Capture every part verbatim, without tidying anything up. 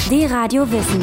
D-Radio Wissen.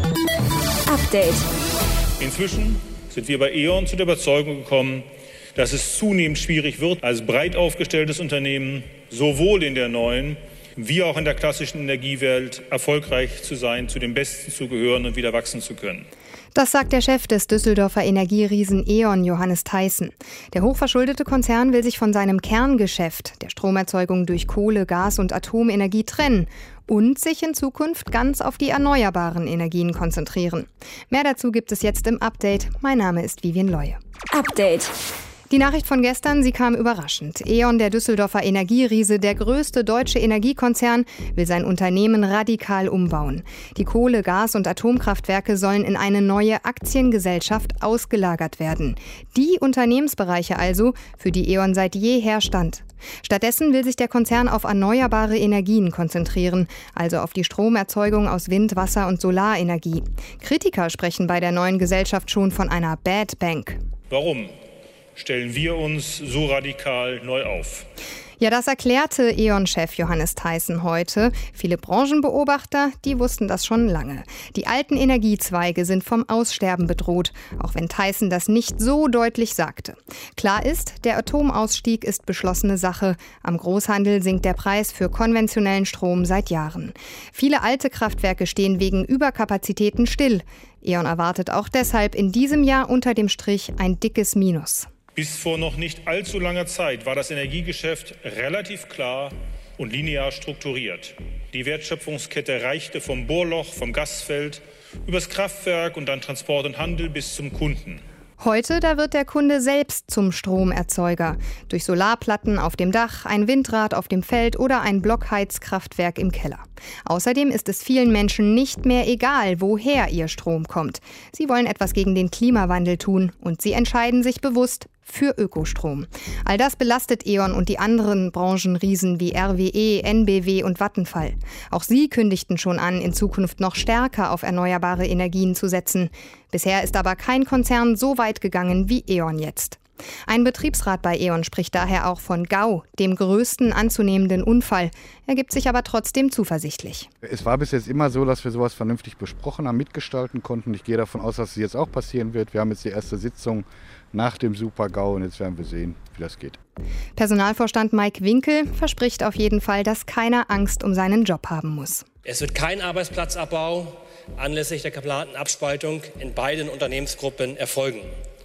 Update. Inzwischen sind wir bei E.ON zu der Überzeugung gekommen, dass es zunehmend schwierig wird, als breit aufgestelltes Unternehmen sowohl in der neuen wie auch in der klassischen Energiewelt erfolgreich zu sein, zu den Besten zu gehören und wieder wachsen zu können. Das sagt der Chef des Düsseldorfer Energieriesen E.ON, Johannes Theissen. Der hochverschuldete Konzern will sich von seinem Kerngeschäft, der Stromerzeugung durch Kohle, Gas und Atomenergie, trennen und sich in Zukunft ganz auf die erneuerbaren Energien konzentrieren. Mehr dazu gibt es jetzt im Update. Mein Name ist Vivian Leue. Update. Die Nachricht von gestern, sie kam überraschend. E.ON, der Düsseldorfer Energieriese, der größte deutsche Energiekonzern, will sein Unternehmen radikal umbauen. Die Kohle-, Gas- und Atomkraftwerke sollen in eine neue Aktiengesellschaft ausgelagert werden. Die Unternehmensbereiche also, für die E.ON seit jeher stand. Stattdessen will sich der Konzern auf erneuerbare Energien konzentrieren, also auf die Stromerzeugung aus Wind-, Wasser- und Solarenergie. Kritiker sprechen bei der neuen Gesellschaft schon von einer Bad Bank. Warum stellen wir uns so radikal neu auf? Ja, das erklärte E.ON-Chef Johannes Theissen heute. Viele Branchenbeobachter, die wussten das schon lange. Die alten Energiezweige sind vom Aussterben bedroht, auch wenn Theissen das nicht so deutlich sagte. Klar ist, der Atomausstieg ist beschlossene Sache. Am Großhandel sinkt der Preis für konventionellen Strom seit Jahren. Viele alte Kraftwerke stehen wegen Überkapazitäten still. E.ON erwartet auch deshalb in diesem Jahr unter dem Strich ein dickes Minus. Bis vor noch nicht allzu langer Zeit war das Energiegeschäft relativ klar und linear strukturiert. Die Wertschöpfungskette reichte vom Bohrloch, vom Gasfeld, übers Kraftwerk und dann Transport und Handel bis zum Kunden. Heute, da wird der Kunde selbst zum Stromerzeuger. Durch Solarplatten auf dem Dach, ein Windrad auf dem Feld oder ein Blockheizkraftwerk im Keller. Außerdem ist es vielen Menschen nicht mehr egal, woher ihr Strom kommt. Sie wollen etwas gegen den Klimawandel tun und sie entscheiden sich bewusst für Ökostrom. All das belastet E.ON und die anderen Branchenriesen wie R W E, N B W und Vattenfall. Auch sie kündigten schon an, in Zukunft noch stärker auf erneuerbare Energien zu setzen. Bisher ist aber kein Konzern so weit gegangen wie E.ON jetzt. Ein Betriebsrat bei E.ON spricht daher auch von GAU, dem größten anzunehmenden Unfall. Er gibt sich aber trotzdem zuversichtlich. Es war bis jetzt immer so, dass wir sowas vernünftig besprochen haben, mitgestalten konnten. Ich gehe davon aus, dass es jetzt auch passieren wird. Wir haben jetzt die erste Sitzung nach dem Super-GAU und jetzt werden wir sehen, wie das geht. Personalvorstand Mike Winkel verspricht auf jeden Fall, dass keiner Angst um seinen Job haben muss. Es wird kein Arbeitsplatzabbau anlässlich der geplanten Abspaltung in beiden Unternehmensgruppen erfolgen.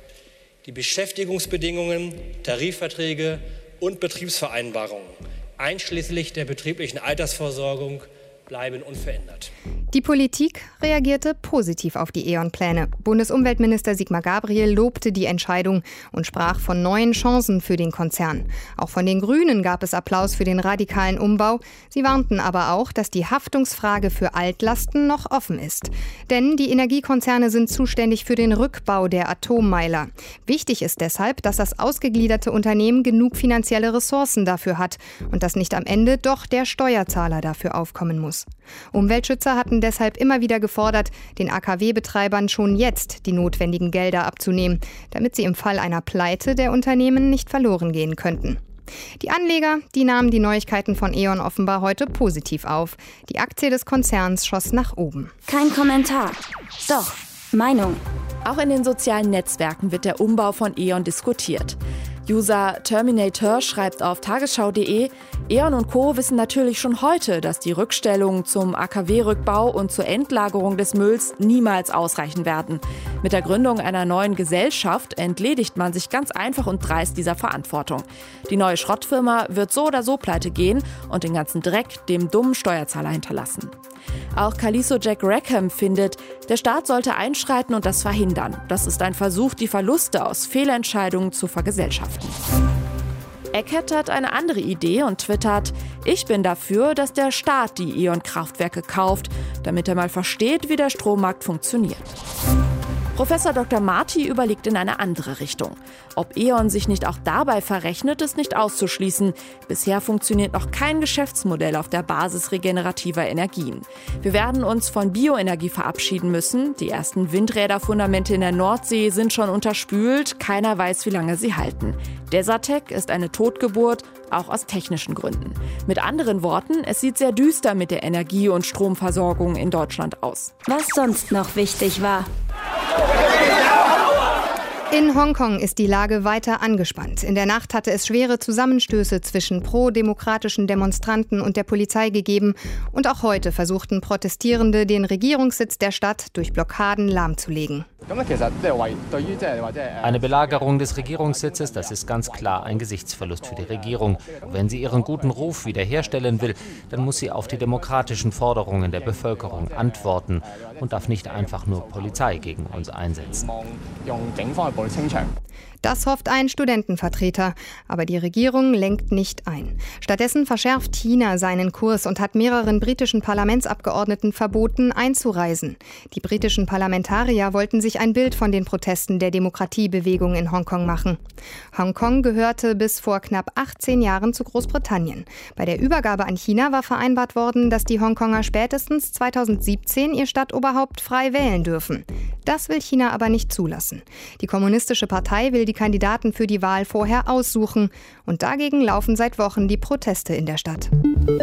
Die Beschäftigungsbedingungen, Tarifverträge und Betriebsvereinbarungen, einschließlich der betrieblichen Altersversorgung, bleiben unverändert. Die Politik reagierte positiv auf die E.ON-Pläne. Bundesumweltminister Sigmar Gabriel lobte die Entscheidung und sprach von neuen Chancen für den Konzern. Auch von den Grünen gab es Applaus für den radikalen Umbau. Sie warnten aber auch, dass die Haftungsfrage für Altlasten noch offen ist. Denn die Energiekonzerne sind zuständig für den Rückbau der Atommeiler. Wichtig ist deshalb, dass das ausgegliederte Unternehmen genug finanzielle Ressourcen dafür hat und dass nicht am Ende doch der Steuerzahler dafür aufkommen muss. Umweltschützer hatten deshalb immer wieder gefordert, den A K W-Betreibern schon jetzt die notwendigen Gelder abzunehmen, damit sie im Fall einer Pleite der Unternehmen nicht verloren gehen könnten. Die Anleger, die nahmen die Neuigkeiten von E.ON offenbar heute positiv auf. Die Aktie des Konzerns schoss nach oben. Kein Kommentar. Doch, Meinung. Auch in den sozialen Netzwerken wird der Umbau von E.ON diskutiert. User Terminator schreibt auf tagesschau punkt de, E.ON und Co. wissen natürlich schon heute, dass die Rückstellungen zum A K W-Rückbau und zur Endlagerung des Mülls niemals ausreichen werden. Mit der Gründung einer neuen Gesellschaft entledigt man sich ganz einfach und dreist dieser Verantwortung. Die neue Schrottfirma wird so oder so pleite gehen und den ganzen Dreck dem dummen Steuerzahler hinterlassen. Auch Kaliso Jack Rackham findet, der Staat sollte einschreiten und das verhindern. Das ist ein Versuch, die Verluste aus Fehlentscheidungen zu vergesellschaften. Eckert hat eine andere Idee und twittert: Ich bin dafür, dass der Staat die E.ON-Kraftwerke kauft, damit er mal versteht, wie der Strommarkt funktioniert. Professor Doktor Marti überlegt in eine andere Richtung. Ob E.ON sich nicht auch dabei verrechnet, ist nicht auszuschließen. Bisher funktioniert noch kein Geschäftsmodell auf der Basis regenerativer Energien. Wir werden uns von Bioenergie verabschieden müssen. Die ersten Windräderfundamente in der Nordsee sind schon unterspült. Keiner weiß, wie lange sie halten. Desertec ist eine Totgeburt, auch aus technischen Gründen. Mit anderen Worten, es sieht sehr düster mit der Energie- und Stromversorgung in Deutschland aus. Was sonst noch wichtig war. In Hongkong ist die Lage weiter angespannt. In der Nacht hatte es schwere Zusammenstöße zwischen pro-demokratischen Demonstranten und der Polizei gegeben. Und auch heute versuchten Protestierende, den Regierungssitz der Stadt durch Blockaden lahmzulegen. Eine Belagerung des Regierungssitzes, das ist ganz klar ein Gesichtsverlust für die Regierung. Wenn sie ihren guten Ruf wiederherstellen will, dann muss sie auf die demokratischen Forderungen der Bevölkerung antworten und darf nicht einfach nur Polizei gegen uns einsetzen. Das hofft ein Studentenvertreter, aber die Regierung lenkt nicht ein. Stattdessen verschärft China seinen Kurs und hat mehreren britischen Parlamentsabgeordneten verboten, einzureisen. Die britischen Parlamentarier wollten sich ein Bild von den Protesten der Demokratiebewegung in Hongkong machen. Hongkong gehörte bis vor knapp achtzehn Jahren zu Großbritannien. Bei der Übergabe an China war vereinbart worden, dass die Hongkonger spätestens zweitausendsiebzehn ihr Stadtoberhaupt frei wählen dürfen. Das will China aber nicht zulassen. Die Kommunistische Partei will die Kandidaten für die Wahl vorher aussuchen. Und dagegen laufen seit Wochen die Proteste in der Stadt.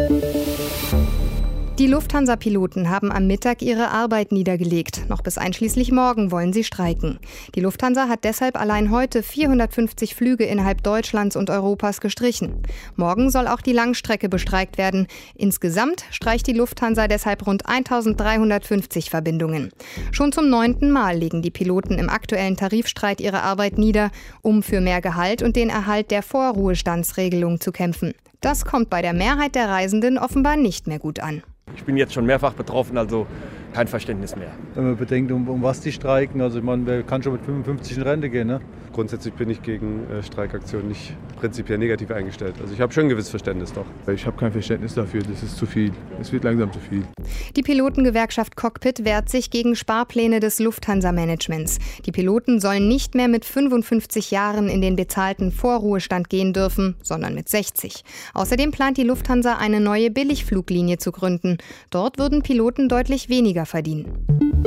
Die Lufthansa-Piloten haben am Mittag ihre Arbeit niedergelegt. Noch bis einschließlich morgen wollen sie streiken. Die Lufthansa hat deshalb allein heute vierhundertfünfzig Flüge innerhalb Deutschlands und Europas gestrichen. Morgen soll auch die Langstrecke bestreikt werden. Insgesamt streicht die Lufthansa deshalb rund eintausenddreihundertfünfzig Verbindungen. Schon zum neunten Mal legen die Piloten im aktuellen Tarifstreit ihre Arbeit nieder, um für mehr Gehalt und den Erhalt der Vorruhestandsregelung zu kämpfen. Das kommt bei der Mehrheit der Reisenden offenbar nicht mehr gut an. Ich bin jetzt schon mehrfach betroffen, also kein Verständnis mehr. Wenn man bedenkt, um, um was die streiken, also ich meine, wer kann schon mit fünfundfünfzig in Rente gehen, ne? Grundsätzlich bin ich gegen äh, Streikaktionen nicht prinzipiell negativ eingestellt. Also ich habe schon ein gewisses Verständnis doch. Ich habe kein Verständnis dafür, das ist zu viel. Es wird langsam zu viel. Die Pilotengewerkschaft Cockpit wehrt sich gegen Sparpläne des Lufthansa-Managements. Die Piloten sollen nicht mehr mit fünfundfünfzig Jahren in den bezahlten Vorruhestand gehen dürfen, sondern mit sechzig. Außerdem plant die Lufthansa eine neue Billigfluglinie zu gründen. Dort würden Piloten deutlich weniger verdienen.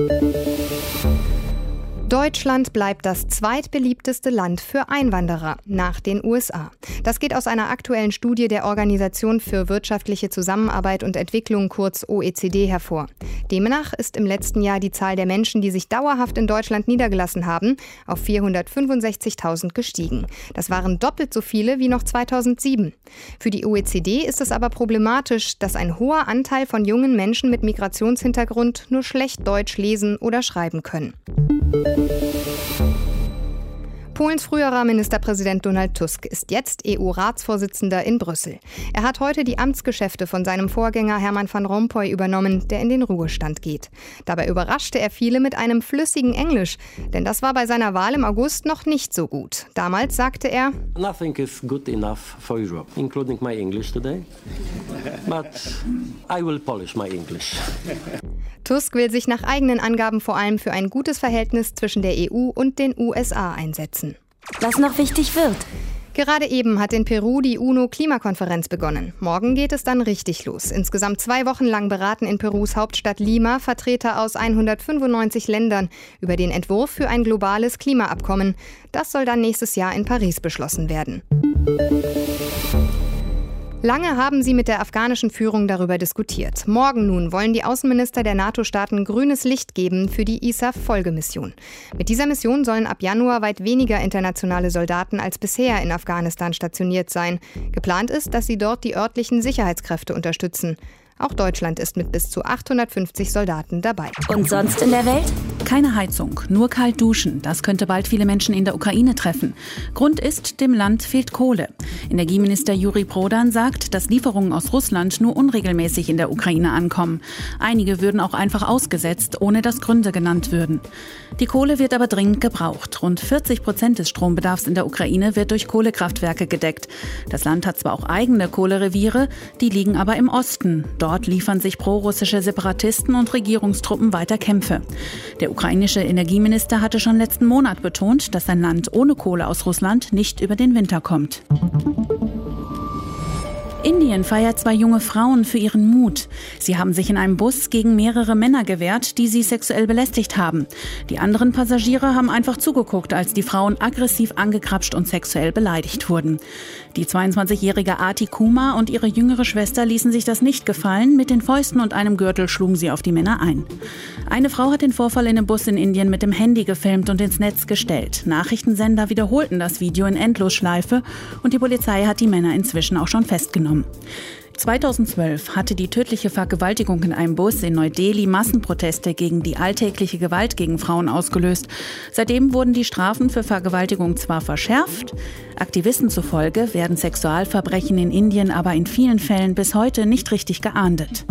Deutschland bleibt das zweitbeliebteste Land für Einwanderer nach den U S A. Das geht aus einer aktuellen Studie der Organisation für wirtschaftliche Zusammenarbeit und Entwicklung, kurz O E C D, hervor. Demnach ist im letzten Jahr die Zahl der Menschen, die sich dauerhaft in Deutschland niedergelassen haben, auf vierhundertfünfundsechzigtausend gestiegen. Das waren doppelt so viele wie noch zweitausendsieben. Für die O E C D ist es aber problematisch, dass ein hoher Anteil von jungen Menschen mit Migrationshintergrund nur schlecht Deutsch lesen oder schreiben können. Polens früherer Ministerpräsident Donald Tusk ist jetzt E U-Ratsvorsitzender in Brüssel. Er hat heute die Amtsgeschäfte von seinem Vorgänger Herman van Rompuy übernommen, der in den Ruhestand geht. Dabei überraschte er viele mit einem flüssigen Englisch, denn das war bei seiner Wahl im August noch nicht so gut. Damals sagte er: Nothing is good enough for Europe, including my English today. But I will polish my English. Tusk will sich nach eigenen Angaben vor allem für ein gutes Verhältnis zwischen der E U und den U S A einsetzen. Was noch wichtig wird. Gerade eben hat in Peru die UNO-Klimakonferenz begonnen. Morgen geht es dann richtig los. Insgesamt zwei Wochen lang beraten in Perus Hauptstadt Lima Vertreter aus hundertfünfundneunzig Ländern über den Entwurf für ein globales Klimaabkommen. Das soll dann nächstes Jahr in Paris beschlossen werden. Lange haben sie mit der afghanischen Führung darüber diskutiert. Morgen nun wollen die Außenminister der NATO-Staaten grünes Licht geben für die I S A F-Folgemission. Mit dieser Mission sollen ab Januar weit weniger internationale Soldaten als bisher in Afghanistan stationiert sein. Geplant ist, dass sie dort die örtlichen Sicherheitskräfte unterstützen. Auch Deutschland ist mit bis zu achthundertfünfzig Soldaten dabei. Und sonst in der Welt? Keine Heizung, nur kalt duschen. Das könnte bald viele Menschen in der Ukraine treffen. Grund ist, dem Land fehlt Kohle. Energieminister Juri Prodan sagt, dass Lieferungen aus Russland nur unregelmäßig in der Ukraine ankommen. Einige würden auch einfach ausgesetzt, ohne dass Gründe genannt würden. Die Kohle wird aber dringend gebraucht. Rund vierzig Prozent des Strombedarfs in der Ukraine wird durch Kohlekraftwerke gedeckt. Das Land hat zwar auch eigene Kohlereviere, die liegen aber im Osten. Dort liefern sich prorussische Separatisten und Regierungstruppen weiter Kämpfe. Der Der ukrainische Energieminister hatte schon letzten Monat betont, dass sein Land ohne Kohle aus Russland nicht über den Winter kommt. Indien feiert zwei junge Frauen für ihren Mut. Sie haben sich in einem Bus gegen mehrere Männer gewehrt, die sie sexuell belästigt haben. Die anderen Passagiere haben einfach zugeguckt, als die Frauen aggressiv angekrapscht und sexuell beleidigt wurden. Die zweiundzwanzigjährige Aarti Kumar und ihre jüngere Schwester ließen sich das nicht gefallen. Mit den Fäusten und einem Gürtel schlugen sie auf die Männer ein. Eine Frau hat den Vorfall in einem Bus in Indien mit dem Handy gefilmt und ins Netz gestellt. Nachrichtensender wiederholten das Video in Endlosschleife und die Polizei hat die Männer inzwischen auch schon festgenommen. zweitausendzwölf hatte die tödliche Vergewaltigung in einem Bus in Neu-Delhi Massenproteste gegen die alltägliche Gewalt gegen Frauen ausgelöst. Seitdem wurden die Strafen für Vergewaltigung zwar verschärft, Aktivisten zufolge werden Sexualverbrechen in Indien aber in vielen Fällen bis heute nicht richtig geahndet.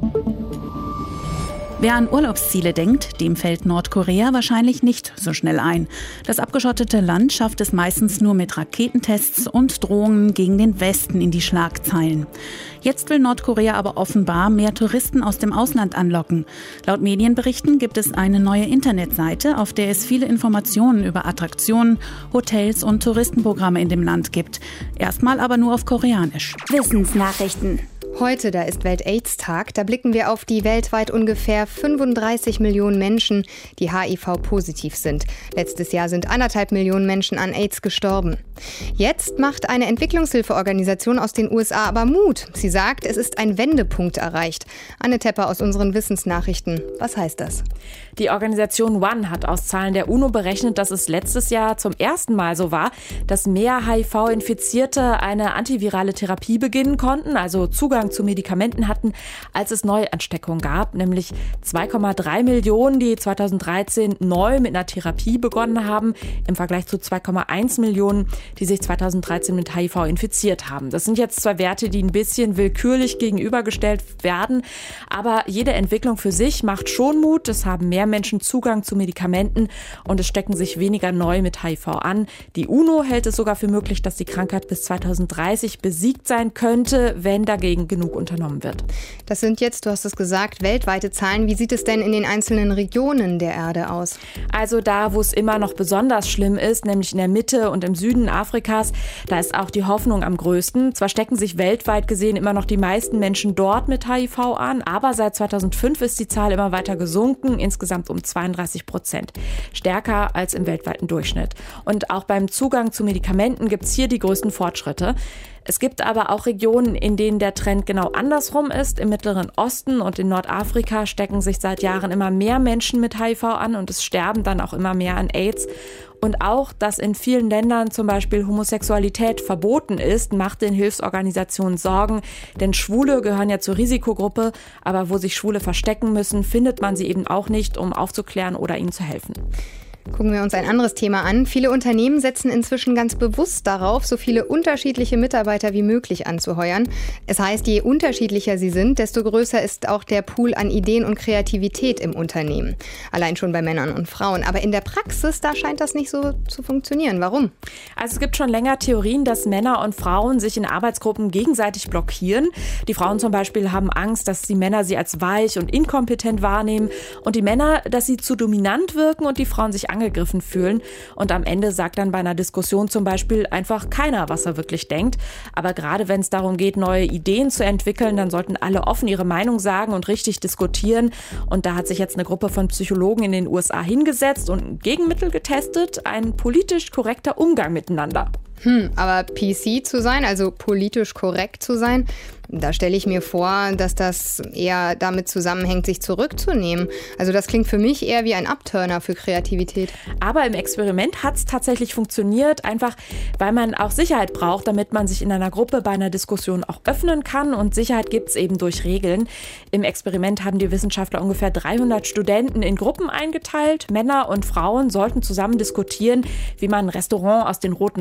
Wer an Urlaubsziele denkt, dem fällt Nordkorea wahrscheinlich nicht so schnell ein. Das abgeschottete Land schafft es meistens nur mit Raketentests und Drohungen gegen den Westen in die Schlagzeilen. Jetzt will Nordkorea aber offenbar mehr Touristen aus dem Ausland anlocken. Laut Medienberichten gibt es eine neue Internetseite, auf der es viele Informationen über Attraktionen, Hotels und Touristenprogramme in dem Land gibt. Erstmal aber nur auf Koreanisch. Wissensnachrichten. Heute, da ist Welt-Aids-Tag, da blicken wir auf die weltweit ungefähr fünfunddreißig Millionen Menschen, die H I V-positiv sind. Letztes Jahr sind anderthalb Millionen Menschen an AIDS gestorben. Jetzt macht eine Entwicklungshilfeorganisation aus den U S A aber Mut. Sie sagt, es ist ein Wendepunkt erreicht. Anne Tepper aus unseren Wissensnachrichten. Was heißt das? Die Organisation One hat aus Zahlen der UNO berechnet, dass es letztes Jahr zum ersten Mal so war, dass mehr H I V-Infizierte eine antivirale Therapie beginnen konnten, also Zugang zu Medikamenten hatten, als es Neuansteckungen gab, nämlich zwei Komma drei Millionen, die zweitausenddreizehn neu mit einer Therapie begonnen haben, im Vergleich zu zwei Komma eins Millionen, die sich zweitausenddreizehn mit H I V infiziert haben. Das sind jetzt zwei Werte, die ein bisschen willkürlich gegenübergestellt werden, aber jede Entwicklung für sich macht schon Mut. Es haben mehr Menschen Zugang zu Medikamenten und es stecken sich weniger neu mit H I V an. Die UNO hält es sogar für möglich, dass die Krankheit bis zweitausenddreißig besiegt sein könnte, wenn dagegen genug unternommen wird. Das sind jetzt, du hast es gesagt, weltweite Zahlen. Wie sieht es denn in den einzelnen Regionen der Erde aus? Also da, wo es immer noch besonders schlimm ist, nämlich in der Mitte und im Süden Afrikas, da ist auch die Hoffnung am größten. Zwar stecken sich weltweit gesehen immer noch die meisten Menschen dort mit H I V an, aber seit zweitausendfünf ist die Zahl immer weiter gesunken, insgesamt um zweiunddreißig Prozent. Stärker als im weltweiten Durchschnitt. Und auch beim Zugang zu Medikamenten gibt es hier die größten Fortschritte. Es gibt aber auch Regionen, in denen der Trend genau andersrum ist. Im Mittleren Osten und in Nordafrika stecken sich seit Jahren immer mehr Menschen mit H I V an und es sterben dann auch immer mehr an AIDS. Und auch, dass in vielen Ländern zum Beispiel Homosexualität verboten ist, macht den Hilfsorganisationen Sorgen. Denn Schwule gehören ja zur Risikogruppe, aber wo sich Schwule verstecken müssen, findet man sie eben auch nicht, um aufzuklären oder ihnen zu helfen. Gucken wir uns ein anderes Thema an. Viele Unternehmen setzen inzwischen ganz bewusst darauf, so viele unterschiedliche Mitarbeiter wie möglich anzuheuern. Es heißt, je unterschiedlicher sie sind, desto größer ist auch der Pool an Ideen und Kreativität im Unternehmen. Allein schon bei Männern und Frauen. Aber in der Praxis, da scheint das nicht so zu funktionieren. Warum? Also es gibt schon länger Theorien, dass Männer und Frauen sich in Arbeitsgruppen gegenseitig blockieren. Die Frauen zum Beispiel haben Angst, dass die Männer sie als weich und inkompetent wahrnehmen. Und die Männer, dass sie zu dominant wirken und die Frauen sich angegriffen fühlen. Und am Ende sagt dann bei einer Diskussion zum Beispiel einfach keiner, was er wirklich denkt. Aber gerade wenn es darum geht, neue Ideen zu entwickeln, dann sollten alle offen ihre Meinung sagen und richtig diskutieren. Und da hat sich jetzt eine Gruppe von Psychologen in den U S A hingesetzt und ein Gegenmittel getestet, ein politisch korrekter Umgang miteinander. Hm, aber P C zu sein, also politisch korrekt zu sein, da stelle ich mir vor, dass das eher damit zusammenhängt, sich zurückzunehmen. Also das klingt für mich eher wie ein Abturner für Kreativität. Aber im Experiment hat es tatsächlich funktioniert, einfach weil man auch Sicherheit braucht, damit man sich in einer Gruppe bei einer Diskussion auch öffnen kann. Und Sicherheit gibt es eben durch Regeln. Im Experiment haben die Wissenschaftler ungefähr dreihundert Studenten in Gruppen eingeteilt. Männer und Frauen sollten zusammen diskutieren, wie man ein Restaurant aus den roten Zahlen rettet.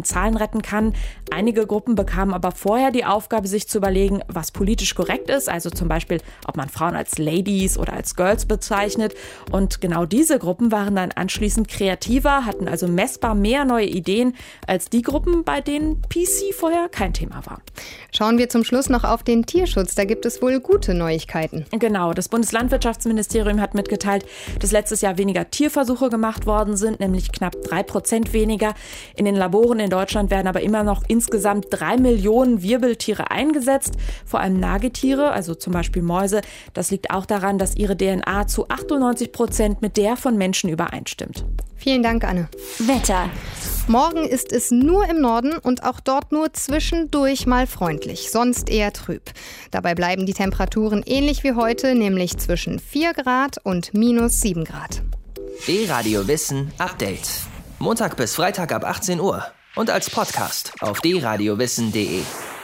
retten kann. Einige Gruppen bekamen aber vorher die Aufgabe, sich zu überlegen, was politisch korrekt ist, also zum Beispiel, ob man Frauen als Ladies oder als Girls bezeichnet. Und genau diese Gruppen waren dann anschließend kreativer, hatten also messbar mehr neue Ideen als die Gruppen, bei denen P C vorher kein Thema war. Schauen wir zum Schluss noch auf den Tierschutz. Da gibt es wohl gute Neuigkeiten. Genau, das Bundeslandwirtschaftsministerium hat mitgeteilt, dass letztes Jahr weniger Tierversuche gemacht worden sind, nämlich knapp drei Prozent weniger. In den Laboren in Deutschland werden aber immer noch insgesamt drei Millionen Wirbeltiere eingesetzt, vor allem Nagetiere, also zum Beispiel Mäuse. Das liegt auch daran, dass ihre D N A zu achtundneunzig Prozent mit der von Menschen übereinstimmt. Vielen Dank, Anne. Wetter. Morgen ist es nur im Norden und auch dort nur zwischendurch mal freundlich, sonst eher trüb. Dabei bleiben die Temperaturen ähnlich wie heute, nämlich zwischen vier Grad und minus sieben Grad. D-Radio Wissen Update. Montag bis Freitag ab achtzehn Uhr und als Podcast auf d radio wissen punkt de.